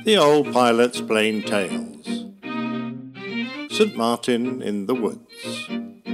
The Old Pilot's Plain Tales. St. Martin in the Woods.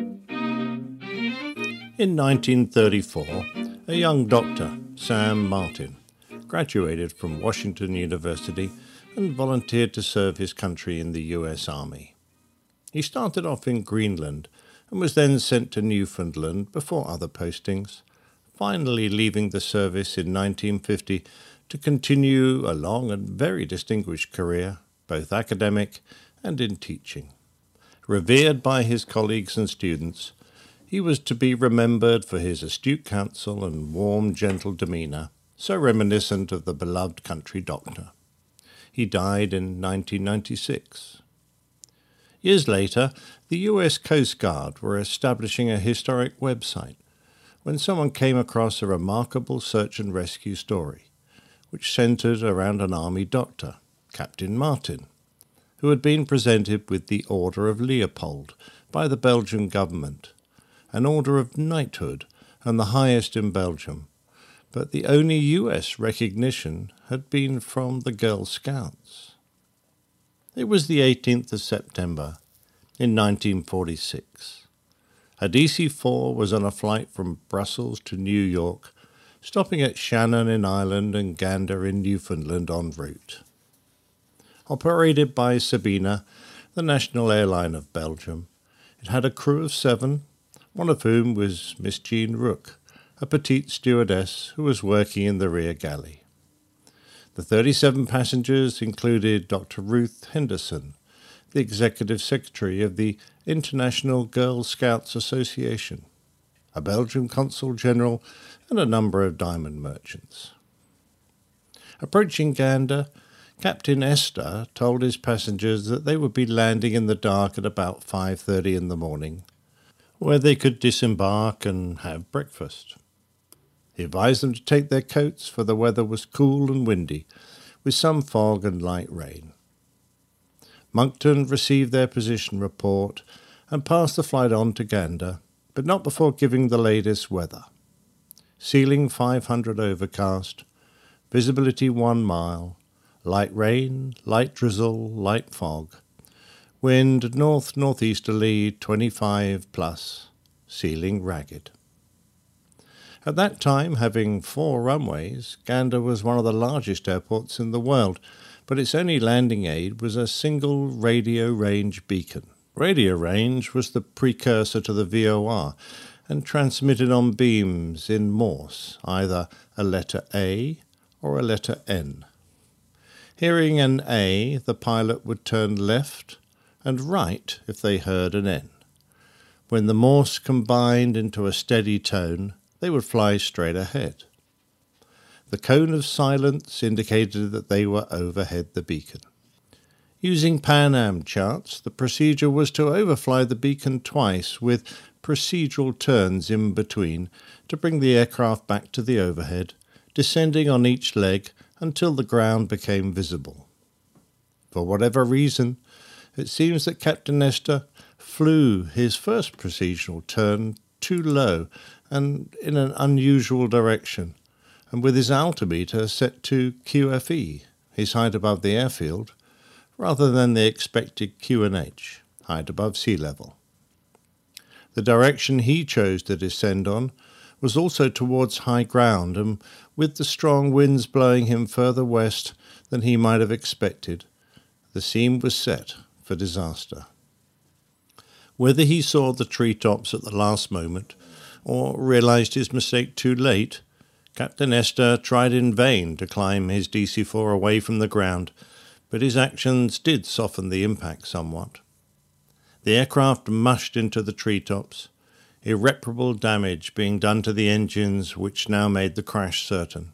In 1934, a young doctor, Sam Martin, graduated from Washington University and volunteered to serve his country in the U.S. Army. He started off in Greenland and was then sent to Newfoundland before other postings, finally leaving the service in 1950 to continue a long and very distinguished career, both academic and in teaching. Revered by his colleagues and students, he was to be remembered for his astute counsel and warm, gentle demeanour, so reminiscent of the beloved country doctor. He died in 1996. Years later, the US Coast Guard were establishing a historic website when someone came across a remarkable search and rescue story, which centred around an army doctor, Captain Martin, who had been presented with the Order of Leopold by the Belgian government, an order of knighthood and the highest in Belgium, but the only US recognition had been from the Girl Scouts. It was the 18th of September in 1946. A DC-4 was on a flight from Brussels to New York, stopping at Shannon in Ireland and Gander in Newfoundland en route. Operated by Sabena, the national airline of Belgium, it had a crew of 7, one of whom was Miss Jean Rook, a petite stewardess who was working in the rear galley. The 37 passengers included Dr. Ruth Henderson, the Executive Secretary of the International Girl Scouts Association, a Belgian Consul General, and a number of diamond merchants. Approaching Gander, Captain Esther told his passengers that they would be landing in the dark at about 5:30 in the morning, where they could disembark and have breakfast. He advised them to take their coats, for the weather was cool and windy, with some fog and light rain. Moncton received their position report and passed the flight on to Gander, but not before giving the latest weather. Ceiling 500 overcast, visibility 1 mile, light rain, light drizzle, light fog, wind north-northeasterly 25 plus, ceiling ragged. At that time, having 4 runways, Gander was one of the largest airports in the world, but its only landing aid was a single radio range beacon. Radio range was the precursor to the VOR, and transmitted on beams in Morse, either a letter A or a letter N. Hearing an A, the pilot would turn left and right if they heard an N. When the Morse combined into a steady tone, they would fly straight ahead. The cone of silence indicated that they were overhead the beacon. Using Pan Am charts, the procedure was to overfly the beacon twice with procedural turns in between to bring the aircraft back to the overhead, descending on each leg until the ground became visible. For whatever reason, it seems that Captain Esther flew his first procedural turn too low and in an unusual direction, and with his altimeter set to QFE, his height above the airfield, rather than the expected QNH, height above sea level. The direction he chose to descend on was also towards high ground, and with the strong winds blowing him further west than he might have expected, the scene was set for disaster. Whether he saw the treetops at the last moment, or realized his mistake too late, Captain Esther tried in vain to climb his DC-4 away from the ground, but his actions did soften the impact somewhat. The aircraft mushed into the treetops, irreparable damage being done to the engines, which now made the crash certain.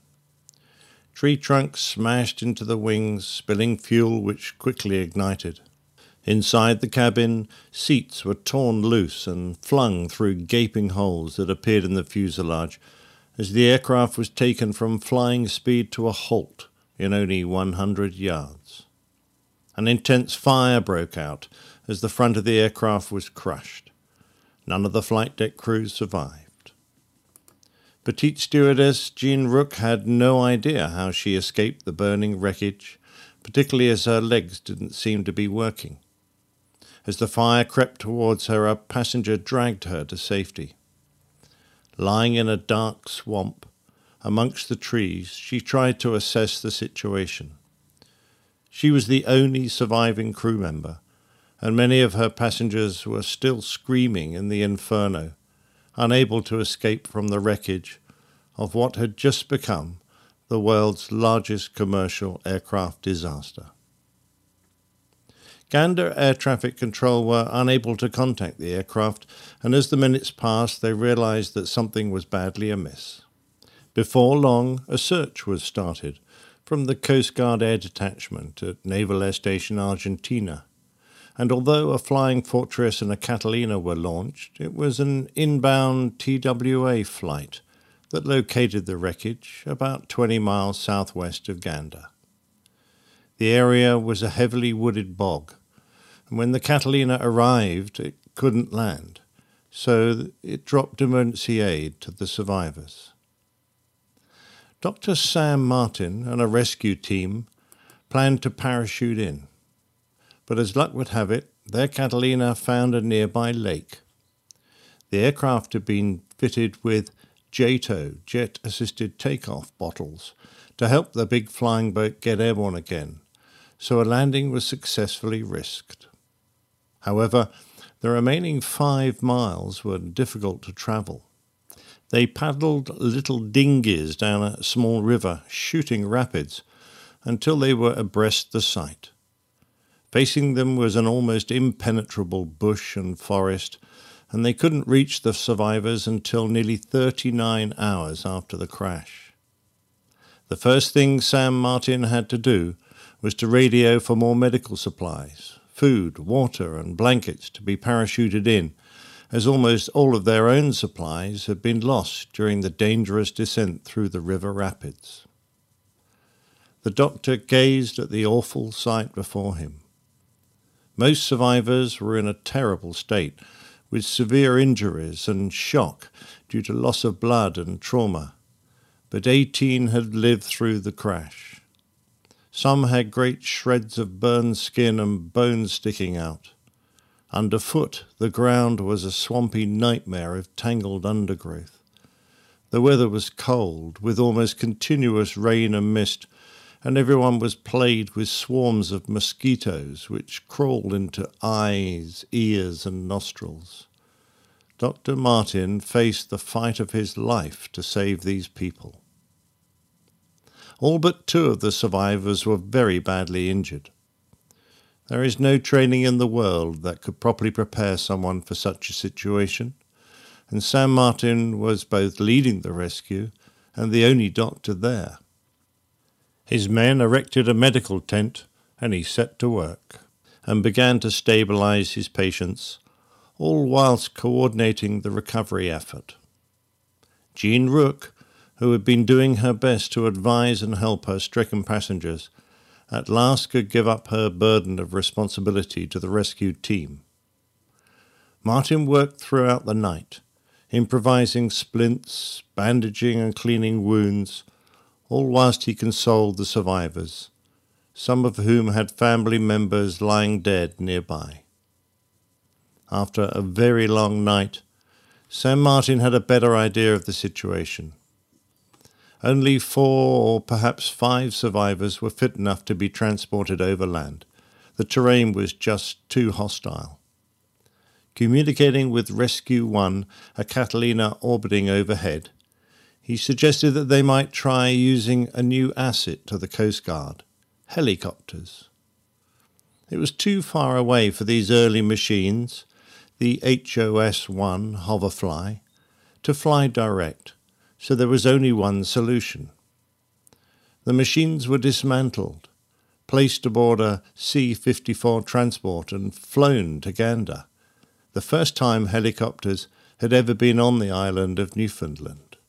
Tree trunks smashed into the wings, spilling fuel which quickly ignited. Inside the cabin, seats were torn loose and flung through gaping holes that appeared in the fuselage as the aircraft was taken from flying speed to a halt in only 100 yards. An intense fire broke out as the front of the aircraft was crushed. None of the flight deck crews survived. Petite stewardess Jean Rook had no idea how she escaped the burning wreckage, particularly as her legs didn't seem to be working. As the fire crept towards her, a passenger dragged her to safety. Lying in a dark swamp amongst the trees, she tried to assess the situation. She was the only surviving crew member, and many of her passengers were still screaming in the inferno, unable to escape from the wreckage of what had just become the world's largest commercial aircraft disaster. Gander Air Traffic Control were unable to contact the aircraft, and as the minutes passed, they realized that something was badly amiss. Before long, a search was started from the Coast Guard Air Detachment at Naval Air Station Argentina, and although a Flying Fortress and a Catalina were launched, it was an inbound TWA flight that located the wreckage about 20 miles southwest of Gander. The area was a heavily wooded bog, and when the Catalina arrived, it couldn't land, so it dropped emergency aid to the survivors. Dr. Sam Martin and a rescue team planned to parachute in, but as luck would have it, their Catalina found a nearby lake. The aircraft had been fitted with JATO, jet-assisted takeoff bottles, to help the big flying boat get airborne again, so a landing was successfully risked. However, the remaining 5 miles were difficult to travel. They paddled little dinghies down a small river, shooting rapids, until they were abreast the site. Facing them was an almost impenetrable bush and forest, and they couldn't reach the survivors until nearly 39 hours after the crash. The first thing Sam Martin had to do was to radio for more medical supplies, food, water, and blankets to be parachuted in, as almost all of their own supplies had been lost during the dangerous descent through the river rapids. The doctor gazed at the awful sight before him. Most survivors were in a terrible state, with severe injuries and shock due to loss of blood and trauma, but 18 had lived through the crash. Some had great shreds of burned skin and bones sticking out. Underfoot, the ground was a swampy nightmare of tangled undergrowth. The weather was cold, with almost continuous rain and mist, and everyone was plagued with swarms of mosquitoes which crawled into eyes, ears, and nostrils. Dr. Martin faced the fight of his life to save these people. All but 2 of the survivors were very badly injured. There is no training in the world that could properly prepare someone for such a situation, and Sam Martin was both leading the rescue and the only doctor there. His men erected a medical tent, and he set to work and began to stabilize his patients, all whilst coordinating the recovery effort. Jean Rook, who had been doing her best to advise and help her stricken passengers, at last could give up her burden of responsibility to the rescued team. Martin worked throughout the night, improvising splints, bandaging and cleaning wounds, all whilst he consoled the survivors, some of whom had family members lying dead nearby. After a very long night, Sam Martin had a better idea of the situation. Only 4 or perhaps 5 survivors were fit enough to be transported overland. The terrain was just too hostile. Communicating with Rescue 1, a Catalina orbiting overhead, he suggested that they might try using a new asset to the Coast Guard, helicopters. It was too far away for these early machines, the HOS-1 Hoverfly, to fly direct, so there was only one solution. The machines were dismantled, placed aboard a C-54 transport and flown to Gander, the first time helicopters had ever been on the island of Newfoundland.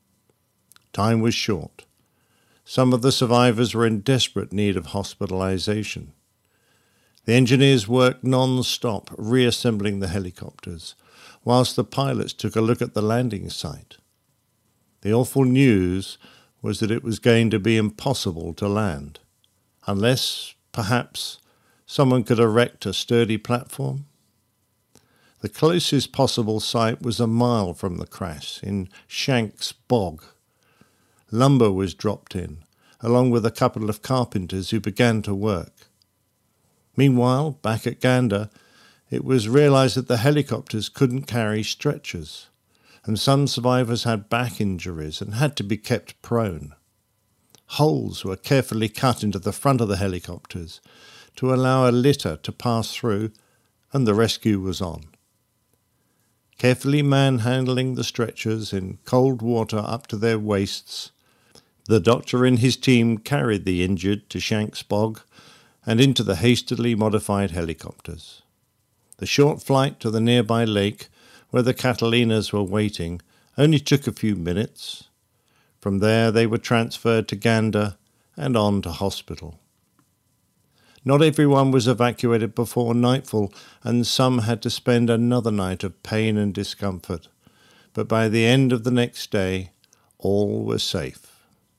Time was short. Some of the survivors were in desperate need of hospitalization. The engineers worked non-stop reassembling the helicopters, whilst the pilots took a look at the landing site. The awful news was that it was going to be impossible to land. unless, perhaps, someone could erect a sturdy platform. The closest possible site was a mile from the crash, in Shanks Bog. Lumber was dropped in, along with a couple of carpenters who began to work. Meanwhile, back at Gander, it was realized that the helicopters couldn't carry stretchers, and some survivors had back injuries and had to be kept prone. Holes were carefully cut into the front of the helicopters to allow a litter to pass through, and the rescue was on. Carefully manhandling the stretchers in cold water up to their waists, the doctor and his team carried the injured to Shanks Bog and into the hastily modified helicopters. The short flight to the nearby lake, where the Catalinas were waiting, only took a few minutes. From there they were transferred to Gander and on to hospital. Not everyone was evacuated before nightfall, and some had to spend another night of pain and discomfort. But by the end of the next day, all was safe.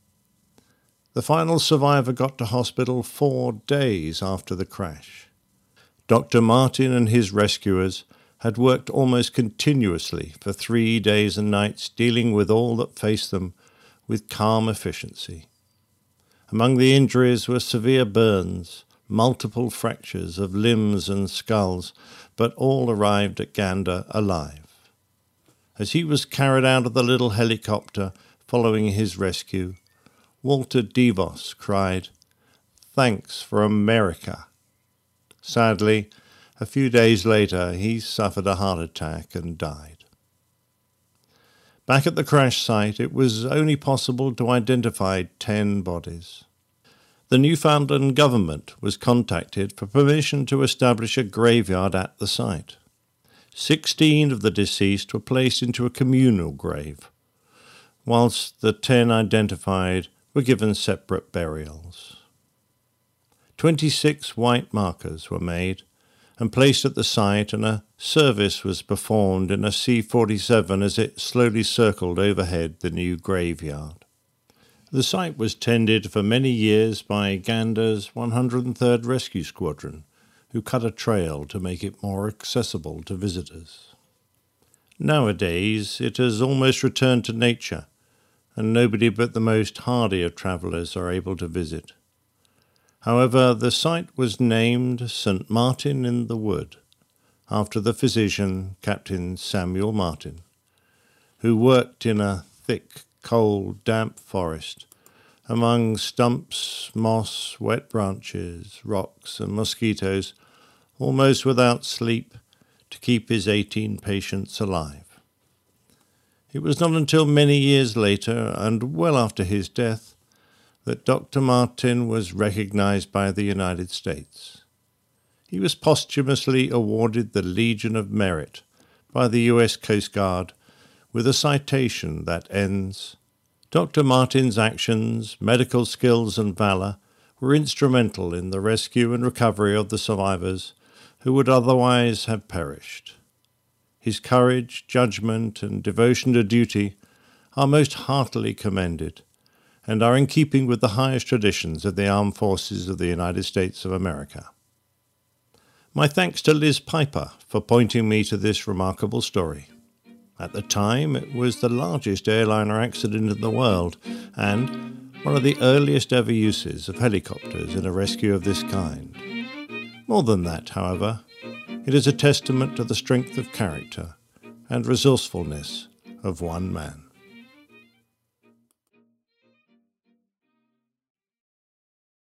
The final survivor got to hospital 4 days after the crash. Dr. Martin and his rescuers had worked almost continuously for 3 days and nights, dealing with all that faced them with calm efficiency. Among the injuries were severe burns, multiple fractures of limbs and skulls, but all arrived at Gander alive. As he was carried out of the little helicopter following his rescue, Walter DeVos cried, "Thanks for America." Sadly, a few days later he suffered a heart attack and died. Back at the crash site, it was only possible to identify 10 bodies. The Newfoundland government was contacted for permission to establish a graveyard at the site. 16 of the deceased were placed into a communal grave, whilst the 10 identified were given separate burials. 26 white markers were made and placed at the site, and a service was performed in a C-47 as it slowly circled overhead the new graveyard. The site was tended for many years by Gander's 103rd Rescue Squadron, who cut a trail to make it more accessible to visitors. Nowadays, it has almost returned to nature, and nobody but the most hardy of travellers are able to visit. However, the site was named St. Martin in the Wood, after the physician, Captain Samuel Martin, who worked in a thick, cold, damp forest, among stumps, moss, wet branches, rocks, and mosquitoes, almost without sleep, to keep his 18 patients alive. It was not until many years later, and well after his death, that Dr. Martin was recognized by the United States. He was posthumously awarded the Legion of Merit by the U.S. Coast Guard with a citation that ends, "Dr. Martin's actions, medical skills and valor were instrumental in the rescue and recovery of the survivors who would otherwise have perished. His courage, judgment, and devotion to duty are most heartily commended and are in keeping with the highest traditions of the Armed Forces of the United States of America." My thanks to Liz Piper for pointing me to this remarkable story. At the time, it was the largest airliner accident in the world and one of the earliest ever uses of helicopters in a rescue of this kind. More than that, however, it is a testament to the strength of character and resourcefulness of one man.